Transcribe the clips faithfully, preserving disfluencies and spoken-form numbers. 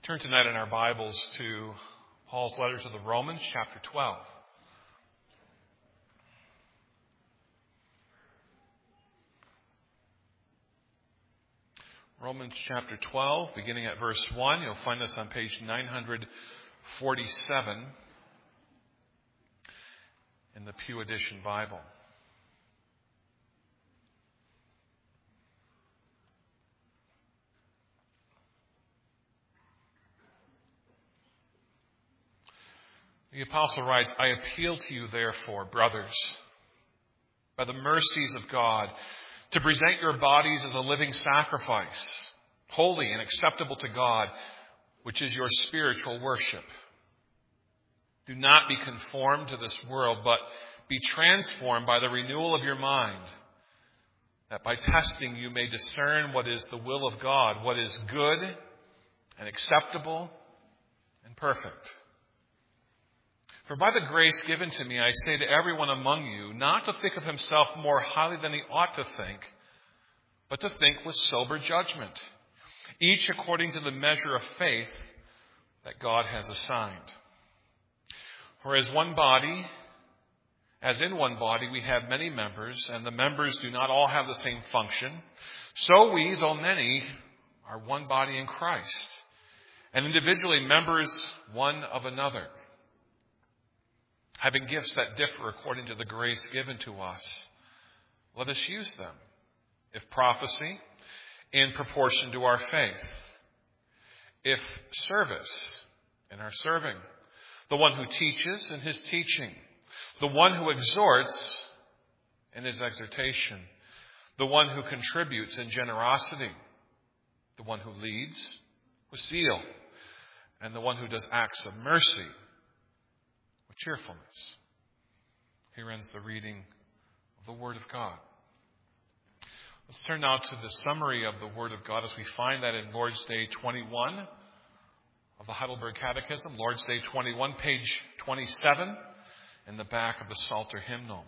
Turn tonight in our Bibles to Paul's letter to the Romans, chapter twelve. Romans chapter twelve, beginning at verse one. You'll find this on page nine forty-seven in the Pew Edition Bible. The apostle writes, I appeal to you, therefore, brothers, by the mercies of God, to present your bodies as a living sacrifice, holy and acceptable to God, which is your spiritual worship. Do not be conformed to this world, but be transformed by the renewal of your mind, that by testing you may discern what is the will of God, what is good and acceptable and perfect. For by the grace given to me, I say to everyone among you, not to think of himself more highly than he ought to think, but to think with sober judgment, each according to the measure of faith that God has assigned. For as one body, as in one body we have many members, and the members do not all have the same function, so we, though many, are one body in Christ, and individually members one of another, having gifts that differ according to the grace given to us. Let us use them. If prophecy, in proportion to our faith. If service, in our serving. The one who teaches, in his teaching. The one who exhorts, in his exhortation. The one who contributes in generosity. The one who leads with zeal. And the one who does acts of mercy with cheerfulness. Here ends the reading of the Word of God. Let's turn now to the summary of the Word of God as we find that in Lord's Day twenty-one of the Heidelberg Catechism. Lord's Day twenty-one, page twenty-seven, in the back of the Psalter hymnal.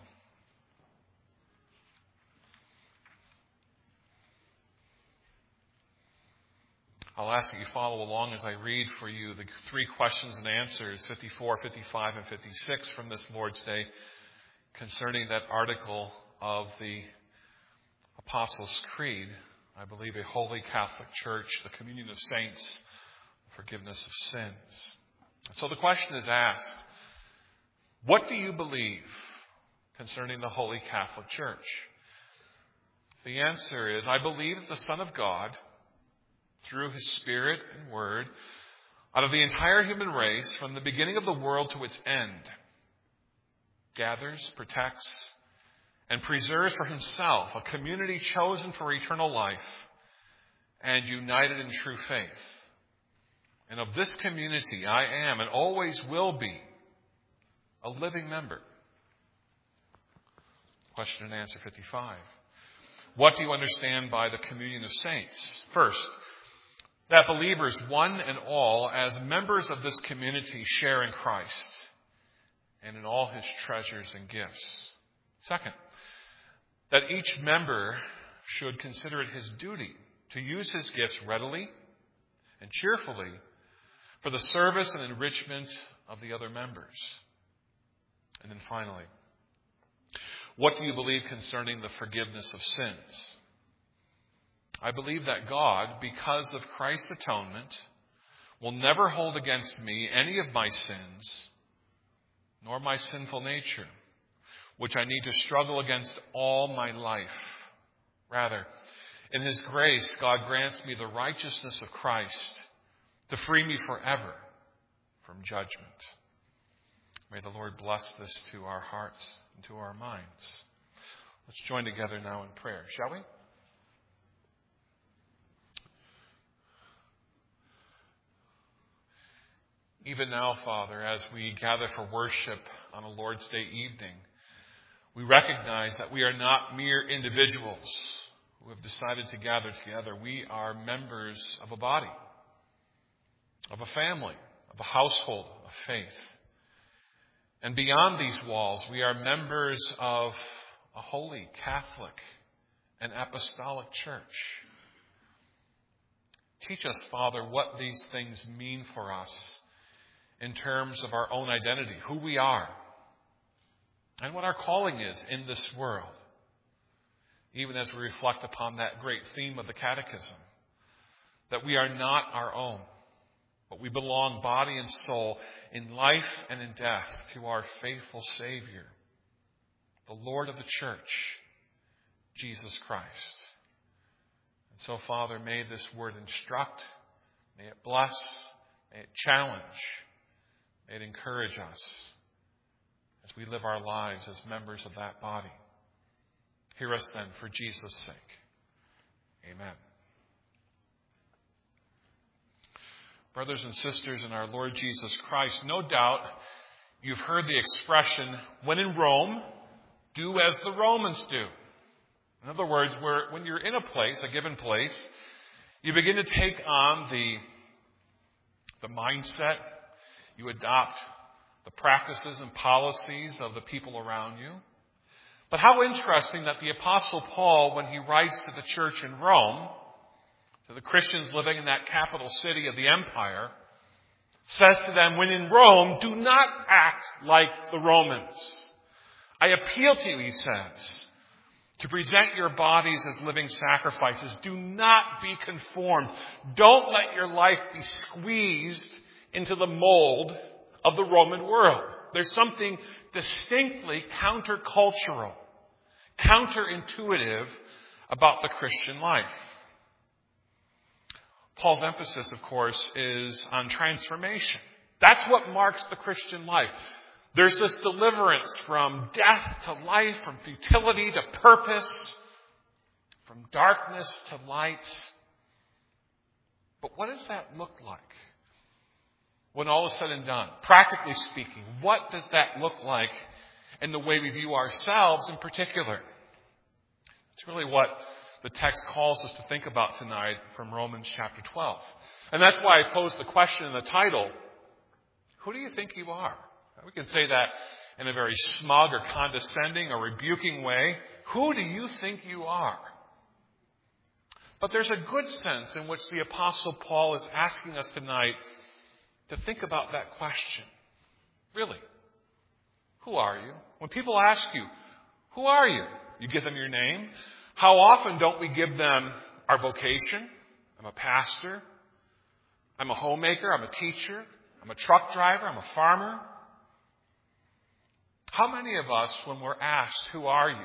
I'll ask that you follow along as I read for you the three questions and answers, fifty-four, fifty-five, and fifty-six from this Lord's Day concerning that article of the Apostles' Creed. I believe a holy Catholic Church, the communion of saints, forgiveness of sins. And so the question is asked, what do you believe concerning the Holy Catholic Church? The answer is, I believe that the Son of God, through his Spirit and Word, out of the entire human race, from the beginning of the world to its end, gathers, protects, and preserves for himself a community chosen for eternal life and united in true faith. And of this community I am and always will be a living member. Question and answer fifty-five. What do you understand by the communion of saints? First, that believers, one and all, as members of this community, share in Christ and in all his treasures and gifts. Second, that each member should consider it his duty to use his gifts readily and cheerfully for the service and enrichment of the other members. And then finally, what do you believe concerning the forgiveness of sins? I believe that God, because of Christ's atonement, will never hold against me any of my sins, nor my sinful nature, which I need to struggle against all my life. Rather, in his grace, God grants me the righteousness of Christ to free me forever from judgment. May the Lord bless this to our hearts and to our minds. Let's join together now in prayer, shall we? Even now, Father, as we gather for worship on a Lord's Day evening, we recognize that we are not mere individuals who have decided to gather together. We are members of a body, of a family, of a household of faith. And beyond these walls, we are members of a holy, Catholic, and apostolic church. Teach us, Father, what these things mean for us in terms of our own identity, who we are, and what our calling is in this world, even as we reflect upon that great theme of the Catechism, that we are not our own, but we belong body and soul in life and in death to our faithful Savior, the Lord of the church, Jesus Christ. And so, Father, may this word instruct, may it bless, may it challenge, may it encourage us as we live our lives as members of that body. Hear us then for Jesus' sake. Amen. Brothers and sisters in our Lord Jesus Christ, no doubt you've heard the expression, when in Rome, do as the Romans do. In other words, where, when you're in a place, a given place, you begin to take on the, the mindset, you adopt the practices and policies of the people around you. But how interesting that the Apostle Paul, when he writes to the church in Rome, to the Christians living in that capital city of the empire, says to them, when in Rome, do not act like the Romans. I appeal to you, he says, to present your bodies as living sacrifices. Do not be conformed. Don't let your life be squeezed into the mold of the Roman world. There's something distinctly countercultural, counterintuitive about the Christian life. Paul's emphasis, of course, is on transformation. That's what marks the Christian life. There's this deliverance from death to life, from futility to purpose, from darkness to light. But what does that look like when all is said and done? Practically speaking, what does that look like in the way we view ourselves in particular? It's really what the text calls us to think about tonight from Romans chapter twelve. And that's why I posed the question in the title, who do you think you are? We can say that in a very smug or condescending or rebuking way. Who do you think you are? But there's a good sense in which the Apostle Paul is asking us tonight to think about that question. Really, who are you? When people ask you, who are you? You give them your name. How often don't we give them our vocation? I'm a pastor. I'm a homemaker. I'm a teacher. I'm a truck driver. I'm a farmer. How many of us, when we're asked, who are you,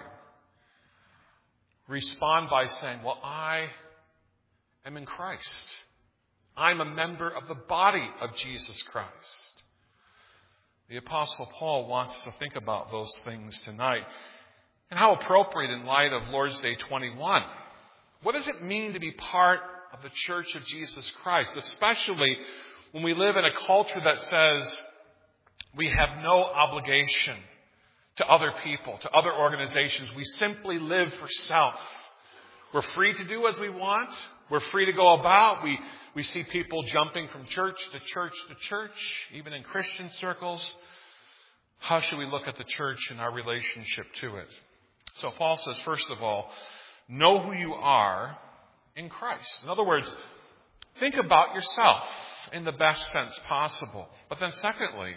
respond by saying, well, I am in Christ. I'm a member of the body of Jesus Christ. The Apostle Paul wants us to think about those things tonight. And how appropriate in light of Lord's Day twenty-one. What does it mean to be part of the Church of Jesus Christ, especially when we live in a culture that says we have no obligation to other people, to other organizations. We simply live for self. We're free to do as we want. We're free to go about. We, we see people jumping from church to church to church, even in Christian circles. How should we look at the church and our relationship to it? So Paul says, first of all, know who you are in Christ. In other words, think about yourself in the best sense possible. But then secondly,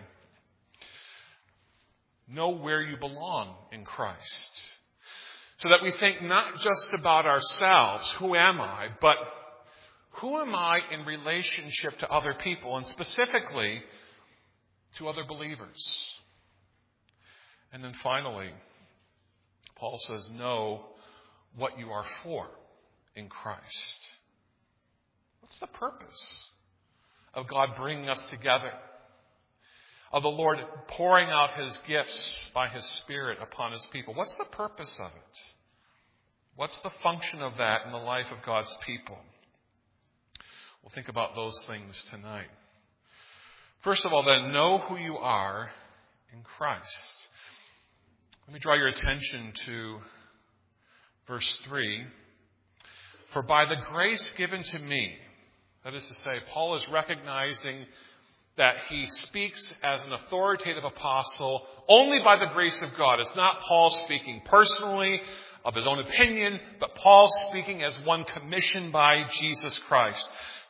know where you belong in Christ. So that we think not just about ourselves, who am I, but who am I in relationship to other people, and specifically to other believers. And then finally, Paul says, know what you are for in Christ. What's the purpose of God bringing us together? Of the Lord pouring out his gifts by his Spirit upon his people? What's the purpose of it? What's the function of that in the life of God's people? We'll think about those things tonight. First of all, then, know who you are in Christ. Let me draw your attention to verse three. For by the grace given to me, that is to say, Paul is recognizing that he speaks as an authoritative apostle only by the grace of God. It's not Paul speaking personally of his own opinion, but Paul speaking as one commissioned by Jesus Christ.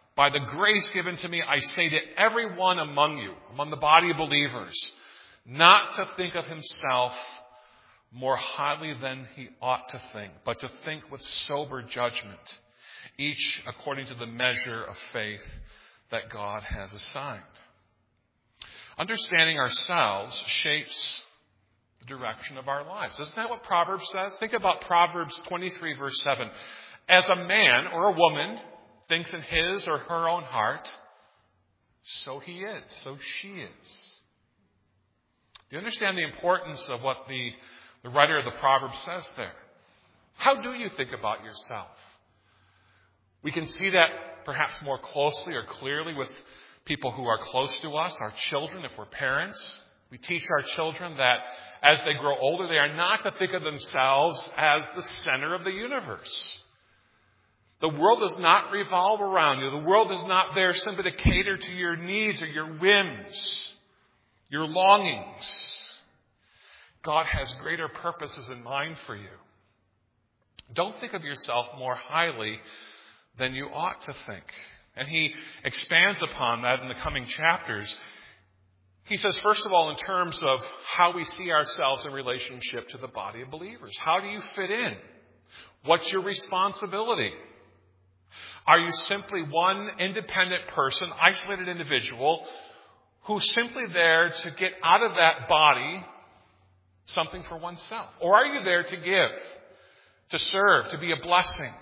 By the grace given to me, I say to everyone among you, among the body of believers, not to think of himself more highly than he ought to think, but to think with sober judgment, each according to the measure of faith that God has assigned. Understanding ourselves shapes the direction of our lives. Isn't that what Proverbs says? Think about Proverbs twenty-three, verse seven. As a man or a woman thinks in his or her own heart, so he is, so she is. Do you understand the importance of what the, the writer of the Proverbs says there? How do you think about yourself? We can see that perhaps more closely or clearly with people who are close to us, our children, if we're parents. We teach our children that as they grow older, they are not to think of themselves as the center of the universe. The world does not revolve around you. The world is not there simply to cater to your needs or your whims, your longings. God has greater purposes in mind for you. Don't think of yourself more highly than you ought to think. And he expands upon that in the coming chapters. He says, first of all, in terms of how we see ourselves in relationship to the body of believers. How do you fit in? What's your responsibility? Are you simply one independent person, isolated individual, who's simply there to get out of that body something for oneself? Or are you there to give, to serve, to be a blessing?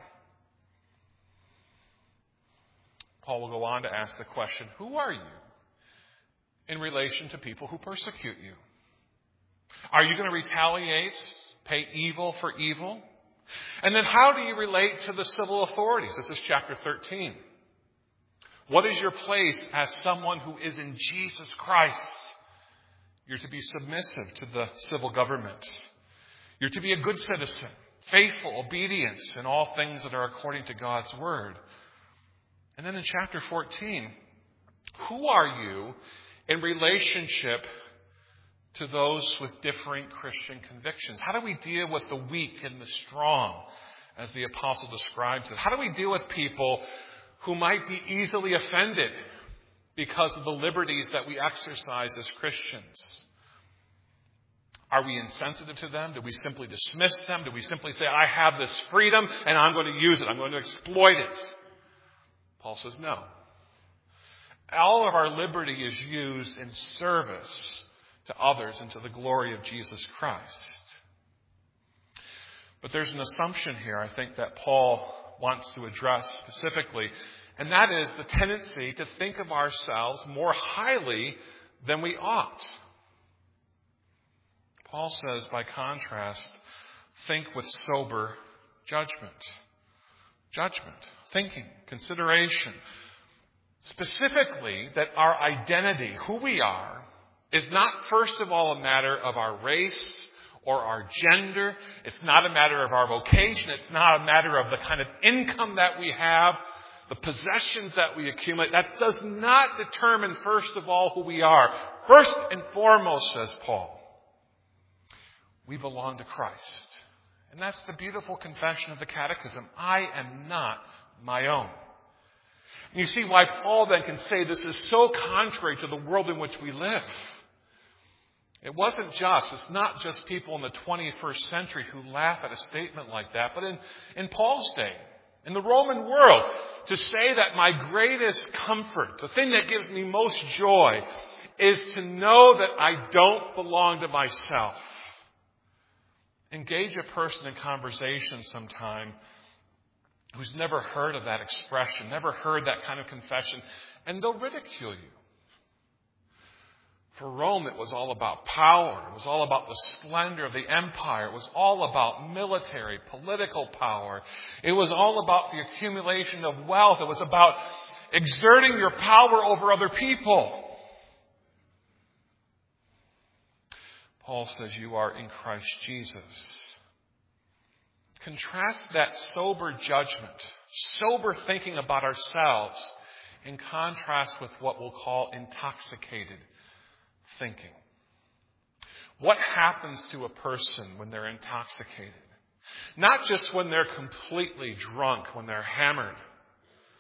Paul will go on to ask the question, who are you in relation to people who persecute you? Are you going to retaliate, pay evil for evil? And then how do you relate to the civil authorities? This is chapter thirteen. What is your place as someone who is in Jesus Christ? You're to be submissive to the civil government. You're to be a good citizen, faithful, obedience in all things that are according to God's word. And then in chapter fourteen, who are you in relationship to those with differing Christian convictions? How do we deal with the weak and the strong, as the apostle describes it? How do we deal with people who might be easily offended because of the liberties that we exercise as Christians? Are we insensitive to them? Do we simply dismiss them? Do we simply say, I have this freedom and I'm going to use it. I'm going to exploit it? Paul says, no. All of our liberty is used in service to others and to the glory of Jesus Christ. But there's an assumption here, I think, that Paul wants to address specifically, and that is the tendency to think of ourselves more highly than we ought. Paul says, by contrast, think with sober judgment. Judgment, thinking, consideration. Specifically, that our identity, who we are, is not first of all a matter of our race or our gender. It's not a matter of our vocation. It's not a matter of the kind of income that we have, the possessions that we accumulate. That does not determine first of all who we are. First and foremost, says Paul, we belong to Christ. And that's the beautiful confession of the Catechism. I am not my own. And you see why Paul then can say this is so contrary to the world in which we live. It wasn't just, it's not just people in the twenty-first century who laugh at a statement like that, but in, in Paul's day, in the Roman world, to say that my greatest comfort, the thing that gives me most joy, is to know that I don't belong to myself. Engage a person in conversation sometime who's never heard of that expression, never heard that kind of confession, and they'll ridicule you. For Rome, it was all about power. It was all about the splendor of the empire. It was all about military, political power. It was all about the accumulation of wealth. It was about exerting your power over other people. Paul says you are in Christ Jesus. Contrast that sober judgment, sober thinking about ourselves, in contrast with what we'll call intoxicated thinking. What happens to a person when they're intoxicated? Not just when they're completely drunk, when they're hammered,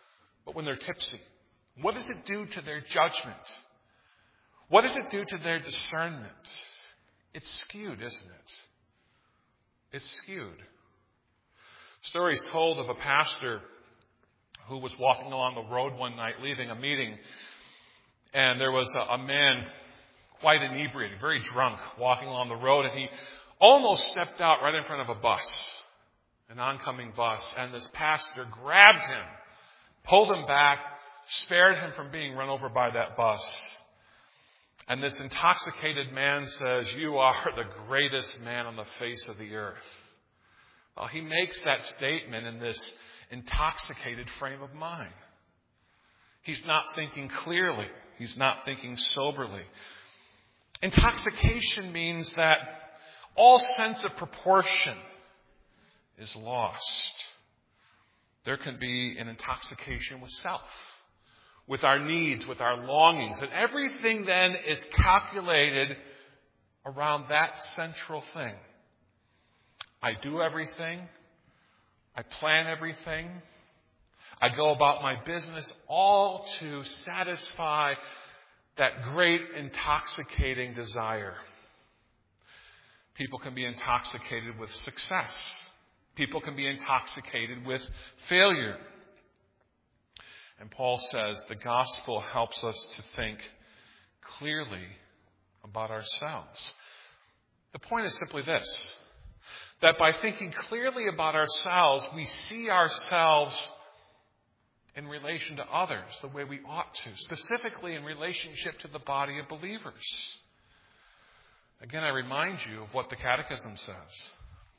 but when they're tipsy? What does it do to their judgment? What does it do to their discernment? It's skewed, isn't it? It's skewed. Stories told of a pastor who was walking along the road one night leaving a meeting, and there was a, a man quite inebriated, very drunk, walking along the road, and he almost stepped out right in front of a bus, an oncoming bus, and this pastor grabbed him, pulled him back, spared him from being run over by that bus. And this intoxicated man says, "You are the greatest man on the face of the earth." Well, he makes that statement in this intoxicated frame of mind. He's not thinking clearly. He's not thinking soberly. Intoxication means that all sense of proportion is lost. There can be an intoxication with self, with our needs, with our longings. And everything then is calculated around that central thing. I do everything. I plan everything. I go about my business all to satisfy that great intoxicating desire. People can be intoxicated with success. People can be intoxicated with failure. And Paul says the gospel helps us to think clearly about ourselves. The point is simply this, that by thinking clearly about ourselves, we see ourselves in relation to others the way we ought to, specifically in relationship to the body of believers. Again, I remind you of what the Catechism says.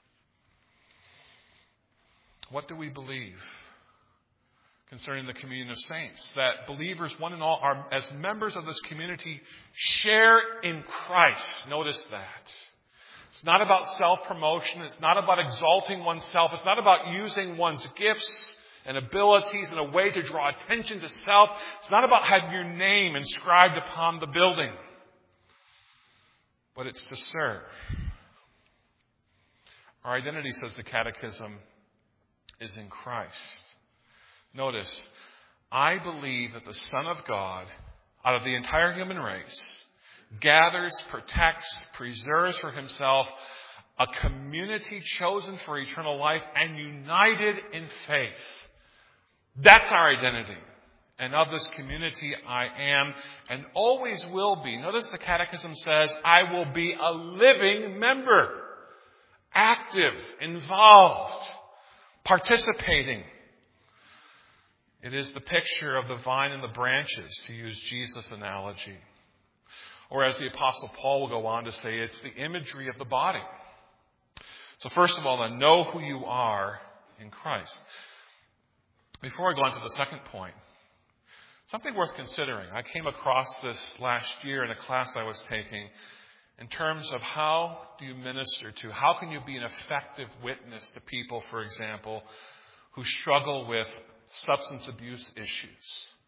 What do we believe concerning the communion of saints? That believers, one and all, are, as members of this community, share in Christ. Notice that. It's not about self-promotion. It's not about exalting oneself. It's not about using one's gifts and abilities in a way to draw attention to self. It's not about having your name inscribed upon the building. But it's to serve. Our identity, says the Catechism, is in Christ. Notice, I believe that the Son of God, out of the entire human race, gathers, protects, preserves for himself a community chosen for eternal life and united in faith. That's our identity. And of this community I am and always will be. Notice the Catechism says, I will be a living member, active, involved, participating. It is the picture of the vine and the branches, to use Jesus' analogy. Or as the Apostle Paul will go on to say, it's the imagery of the body. So first of all, then, know who you are in Christ. Before I go on to the second point, something worth considering. I came across this last year in a class I was taking in terms of how do you minister to, how can you be an effective witness to people, for example, who struggle with substance abuse issues.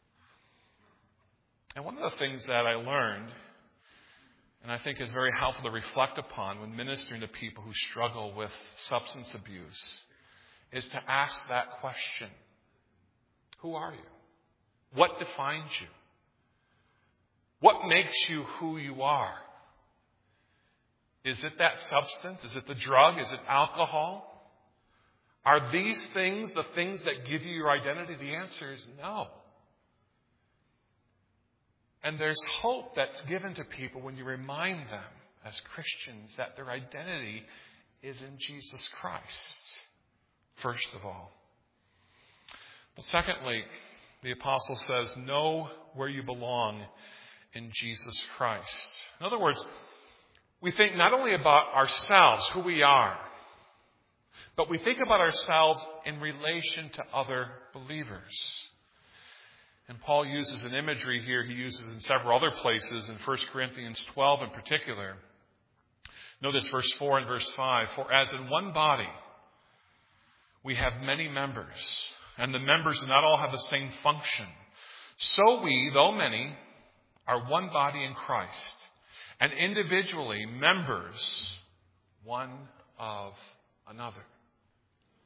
And one of the things that I learned, and I think is very helpful to reflect upon when ministering to people who struggle with substance abuse, is to ask that question. Who are you? What defines you? What makes you who you are? Is it that substance? Is it the drug? Is it alcohol? Are these things the things that give you your identity? The answer is no. And there's hope that's given to people when you remind them as Christians that their identity is in Jesus Christ, first of all. But secondly, the apostle says, know where you belong in Jesus Christ. In other words, we think not only about ourselves, who we are, but we think about ourselves in relation to other believers. And Paul uses an imagery here he uses in several other places, in First Corinthians twelve in particular. Notice verse four and verse five. For as in one body we have many members, and the members do not all have the same function, so we, though many, are one body in Christ, and individually members one of another.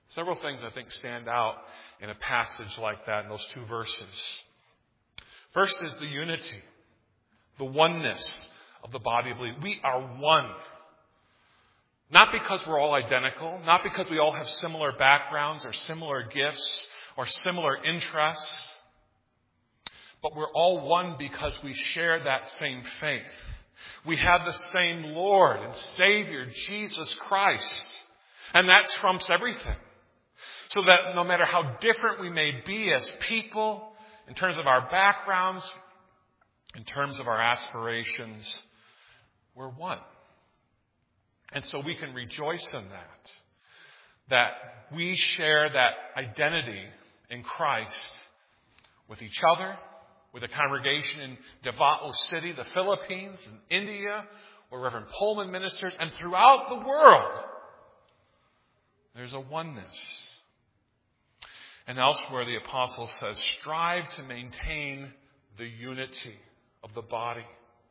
Several things I think stand out in a passage like that in those two verses. First is the unity, the oneness of the body of believers. We are one. Not because we're all identical, not because we all have similar backgrounds or similar gifts or similar interests, but we're all one because we share that same faith. We have the same Lord and Savior, Jesus Christ. And that trumps everything. So that no matter how different we may be as people, in terms of our backgrounds, in terms of our aspirations, we're one. And so we can rejoice in that. That we share that identity in Christ with each other, with a congregation in Davao City, the Philippines, in India, where Reverend Pullman ministers, and throughout the world. There's a oneness. And elsewhere the apostle says, strive to maintain the unity of the body.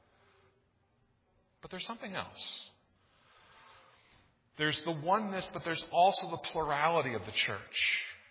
But there's something else. There's the oneness, but there's also the plurality of the church.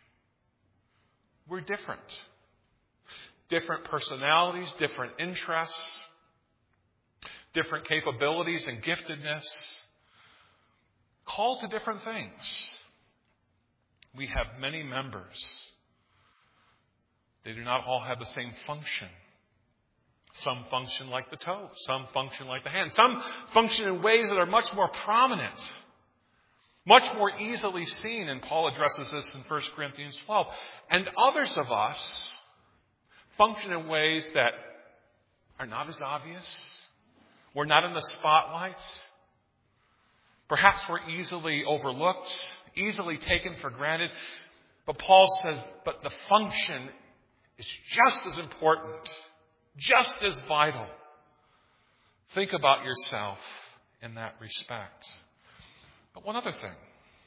We're different. Different personalities, different interests, different capabilities and giftedness, called to different things. We have many members. They do not all have the same function. Some function like the toe. Some function like the hand. Some function in ways that are much more prominent, much more easily seen. And Paul addresses this in First Corinthians twelve. And others of us function in ways that are not as obvious. We're not in the spotlight. Perhaps we're easily overlooked, easily taken for granted. But Paul says, but the function is just as important, just as vital. Think about yourself in that respect. But one other thing.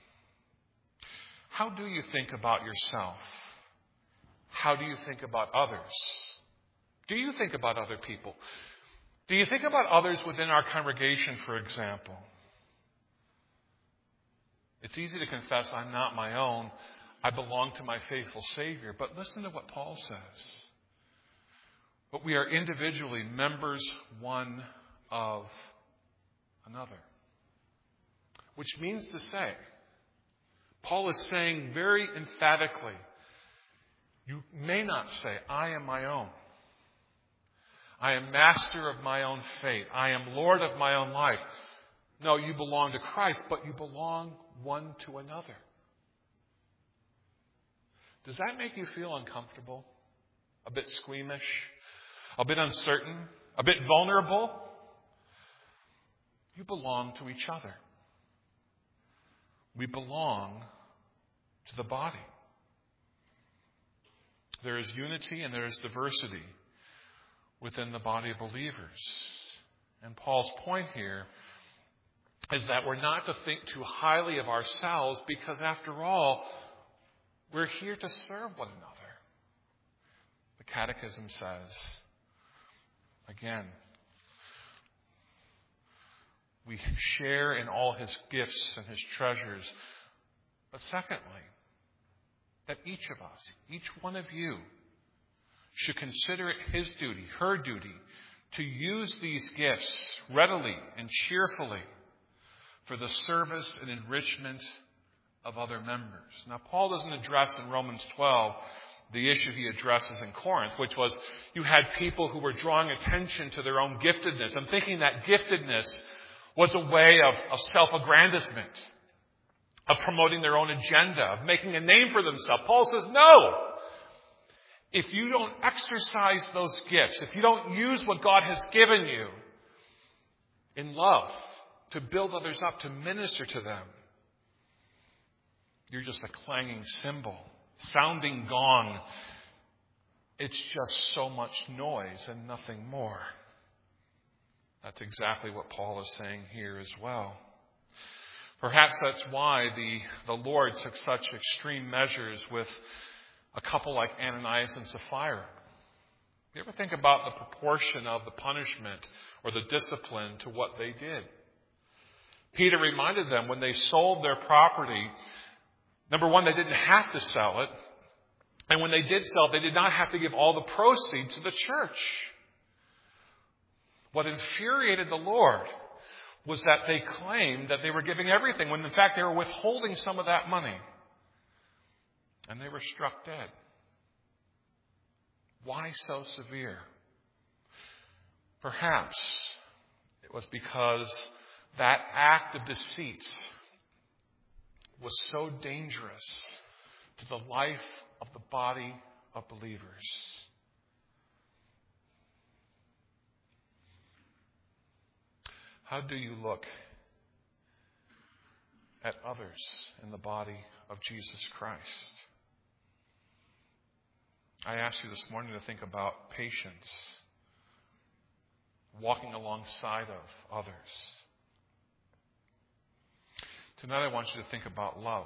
How do you think about yourself? How do you think about others? Do you think about other people? Do you think about others within our congregation, for example? It's easy to confess I'm not my own. I belong to my faithful Savior. But listen to what Paul says. But we are individually members one of another. Which means to say, Paul is saying very emphatically, you may not say, I am my own. I am master of my own fate. I am Lord of my own life. No, you belong to Christ, but you belong one to another. Does that make you feel uncomfortable? A bit squeamish? A bit uncertain? A bit vulnerable? You belong to each other. We belong to the body. There is unity and there is diversity within the body of believers. And Paul's point here is that we're not to think too highly of ourselves because, after all, we're here to serve one another. The Catechism says, again, we share in all his gifts and his treasures. But secondly, that each of us, each one of you, should consider it his duty, her duty, to use these gifts readily and cheerfully for the service and enrichment of other members. Now, Paul doesn't address in Romans twelve the issue he addresses in Corinth, which was you had people who were drawing attention to their own giftedness and thinking that giftedness was a way of, of self-aggrandizement, of promoting their own agenda, of making a name for themselves. Paul says, no! If you don't exercise those gifts, if you don't use what God has given you in love to build others up, to minister to them, you're just a clanging cymbal, sounding gong. It's just so much noise and nothing more. That's exactly what Paul is saying here as well. Perhaps that's why the, the Lord took such extreme measures with a couple like Ananias and Sapphira. You ever think about the proportion of the punishment or the discipline to what they did? Peter reminded them when they sold their property, Number one, they didn't have to sell it. And when they did sell it, they did not have to give all the proceeds to the church. What infuriated the Lord was that they claimed that they were giving everything, when in fact they were withholding some of that money. And they were struck dead. Why so severe? Perhaps it was because that act of deceit was so dangerous to the life of the body of believers. How do you look at others in the body of Jesus Christ? I asked you this morning to think about patience, walking alongside of others. Tonight I want you to think about love.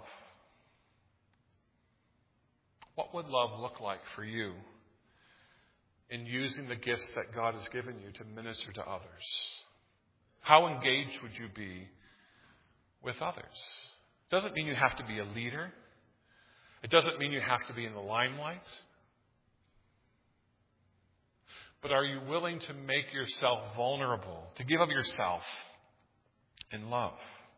What would love look like for you in using the gifts that God has given you to minister to others? How engaged would you be with others? It doesn't mean you have to be a leader. It doesn't mean you have to be in the limelight. But are you willing to make yourself vulnerable, to give of yourself in love?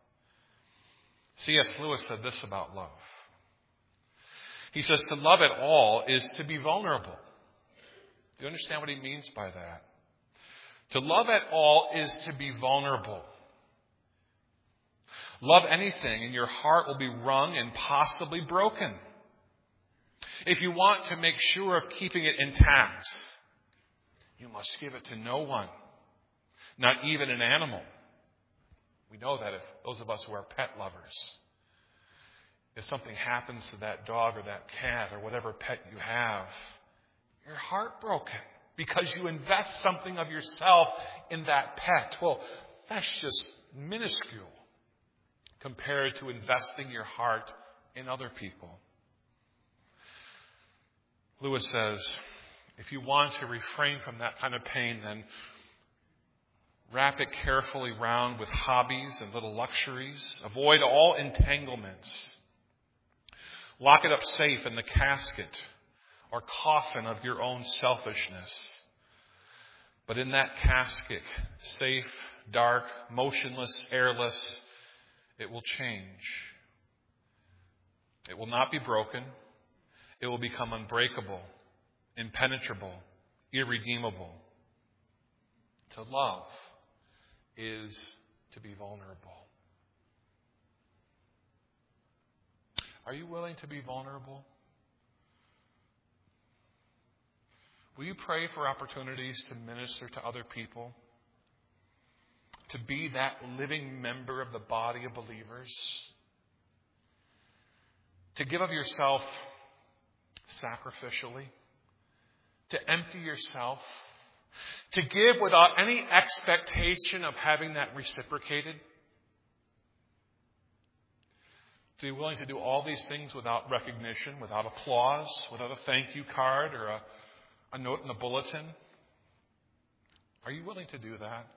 C S Lewis said this about love. He says, to love at all is to be vulnerable. Do you understand what he means by that? To love at all is to be vulnerable. Love anything and your heart will be wrung and possibly broken. If you want to make sure of keeping it intact, you must give it to no one, not even an animal. We know that if those of us who are pet lovers, if something happens to that dog or that cat or whatever pet you have, you're heartbroken because you invest something of yourself in that pet. Well, that's just minuscule compared to investing your heart in other people. Lewis says, if you want to refrain from that kind of pain, then wrap it carefully round with hobbies and little luxuries. Avoid all entanglements. Lock it up safe in the casket or coffin of your own selfishness. But in that casket, safe, dark, motionless, airless, it will change. It will not be broken. It will become unbreakable, impenetrable, irredeemable. To love is to be vulnerable. Are you willing to be vulnerable? Will you pray for opportunities to minister to other people? To be that living member of the body of believers? To give of yourself sacrificially? To empty yourself? To give without any expectation of having that reciprocated? To be willing to do all these things without recognition, without applause, without a thank you card or a, a note in the bulletin? Are you willing to do that?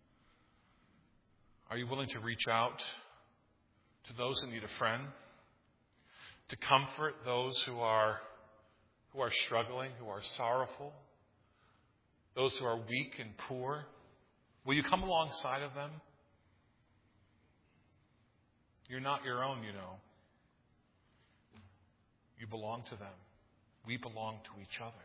Are you willing to reach out to those who need a friend? To comfort those who are who are struggling, who are sorrowful? Those who are weak and poor? Will you come alongside of them? You're not your own, you know. You belong to them. We belong to each other.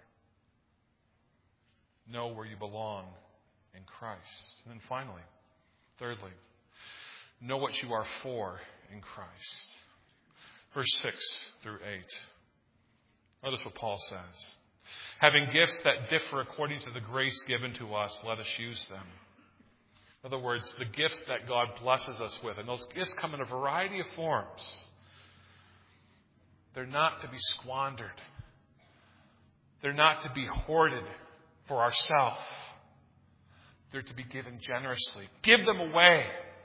Know where you belong in Christ. And then finally, thirdly, know what you are for in Christ. Verse six through eight. Notice what Paul says. Having gifts that differ according to the grace given to us, let us use them. In other words, the gifts that God blesses us with. And those gifts come in a variety of forms. They're not to be squandered. They're not to be hoarded for ourselves. They're to be given generously. Give them away.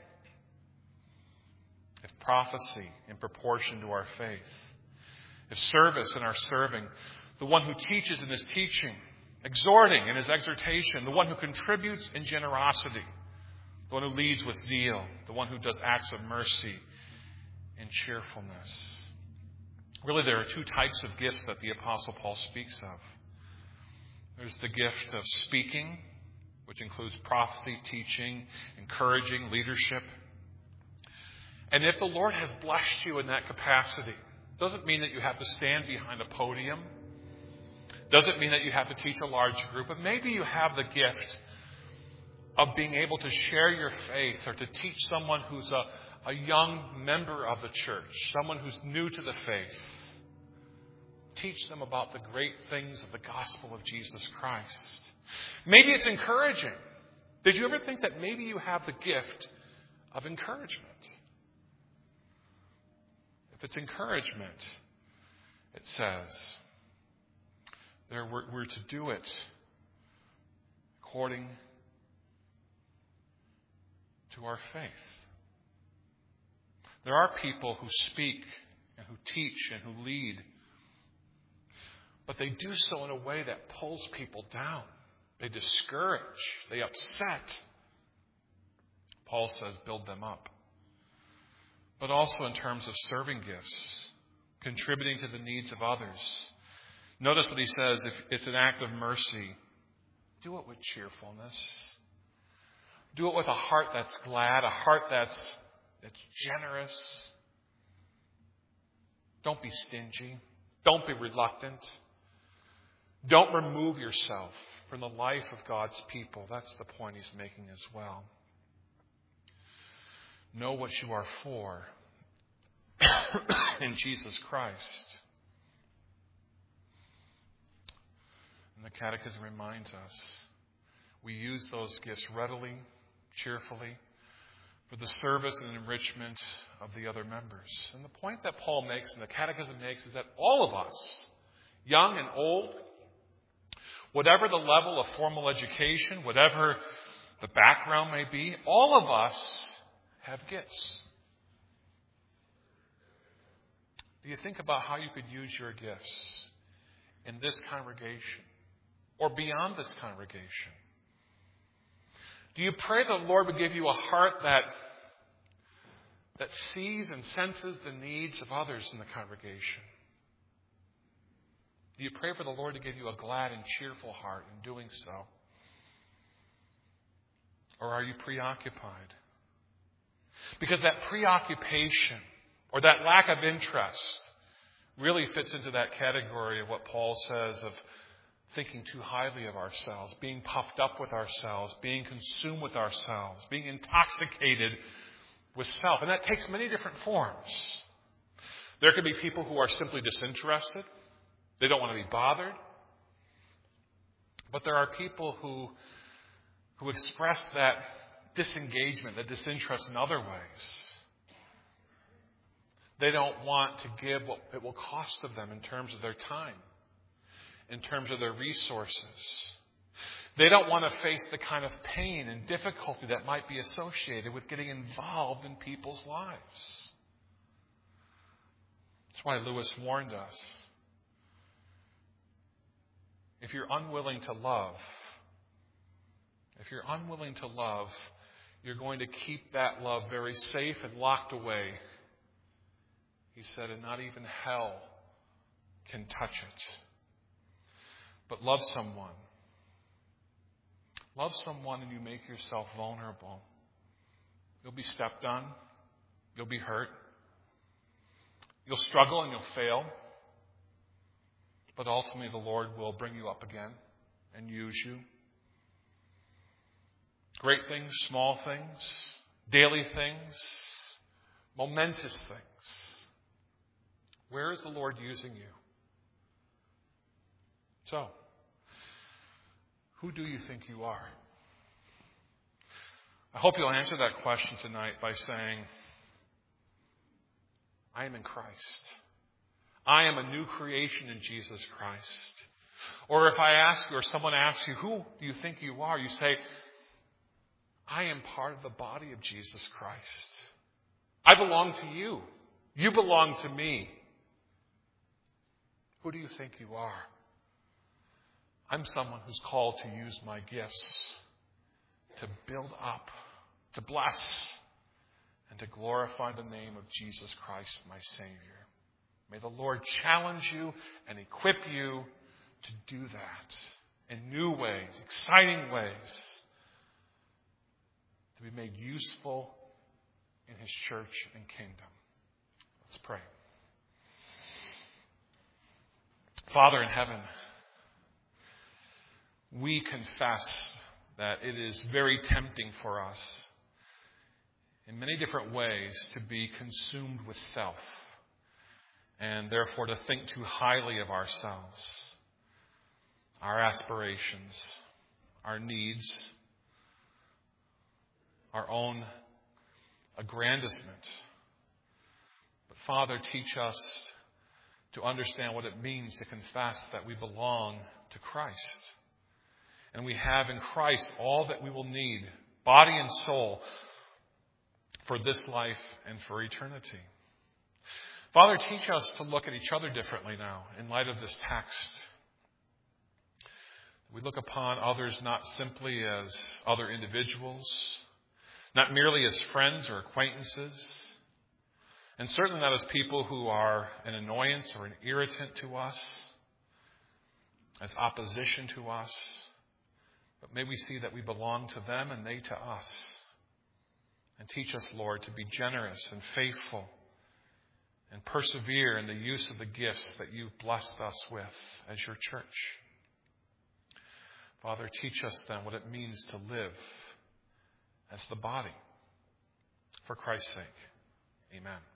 If prophecy, in proportion to our faith. If service, in our serving. The one who teaches in his teaching. Exhorting in his exhortation. The one who contributes in generosity. The one who leads with zeal. The one who does acts of mercy and cheerfulness. Really, there are two types of gifts that the Apostle Paul speaks of. There's the gift of speaking, which includes prophecy, teaching, encouraging, leadership. And if the Lord has blessed you in that capacity, doesn't mean that you have to stand behind a podium. Doesn't mean that you have to teach a large group. But maybe you have the gift of being able to share your faith or to teach someone who's a, a young member of the church, someone who's new to the faith. Teach them about the great things of the gospel of Jesus Christ. Maybe it's encouraging. Did you ever think that maybe you have the gift of encouragement? If it's encouragement, it says, there we're, we're to do it according to our faith. There are people who speak and who teach and who lead, but they do so in a way that pulls people down. They discourage. They upset. Paul says, build them up. But also in terms of serving gifts, contributing to the needs of others. Notice that he says, if it's an act of mercy, do it with cheerfulness. Do it with a heart that's glad, a heart that's, that's generous. Don't be stingy. Don't be reluctant. Don't remove yourself from the life of God's people. That's the point he's making as well. Know what you are for in Jesus Christ. And the Catechism reminds us we use those gifts readily, cheerfully, for the service and enrichment of the other members. And the point that Paul makes and the Catechism makes is that all of us, young and old, whatever the level of formal education, whatever the background may be, all of us have gifts. Do you think about how you could use your gifts in this congregation or beyond this congregation? Do you pray the Lord would give you a heart that, that sees and senses the needs of others in the congregation? Do you pray for the Lord to give you a glad and cheerful heart in doing so? Or are you preoccupied? Because that preoccupation or that lack of interest really fits into that category of what Paul says of thinking too highly of ourselves, being puffed up with ourselves, being consumed with ourselves, being intoxicated with self. And that takes many different forms. There could be people who are simply disinterested. They don't want to be bothered. But there are people who, who express that disengagement, that disinterest in other ways. They don't want to give what it will cost of them in terms of their time, in terms of their resources. They don't want to face the kind of pain and difficulty that might be associated with getting involved in people's lives. That's why Lewis warned us. If you're unwilling to love, if you're unwilling to love, you're going to keep that love very safe and locked away. He said, and not even hell can touch it. But love someone. Love someone and you make yourself vulnerable. You'll be stepped on. You'll be hurt. You'll struggle and you'll fail. But ultimately the Lord will bring you up again and use you. Great things, small things, daily things, momentous things. Where is the Lord using you? So, who do you think you are? I hope you'll answer that question tonight by saying, I am in Christ. I am a new creation in Jesus Christ. Or if I ask you or someone asks you, who do you think you are? You say, I am part of the body of Jesus Christ. I belong to you. You belong to me. Who do you think you are? I'm someone who's called to use my gifts to build up, to bless, and to glorify the name of Jesus Christ, my Savior. May the Lord challenge you and equip you to do that in new ways, exciting ways, to be made useful in His church and kingdom. Let's pray. Father in heaven, we confess that it is very tempting for us in many different ways to be consumed with self and therefore to think too highly of ourselves, our aspirations, our needs, our own aggrandizement. But Father, teach us to understand what it means to confess that we belong to Christ. And we have in Christ all that we will need, body and soul, for this life and for eternity. Father, teach us to look at each other differently now in light of this text. We look upon others not simply as other individuals, not merely as friends or acquaintances, and certainly not as people who are an annoyance or an irritant to us, as opposition to us. But may we see that we belong to them and they to us. And teach us, Lord, to be generous and faithful and persevere in the use of the gifts that you've blessed us with as your church. Father, teach us then what it means to live as the body for Christ's sake. Amen.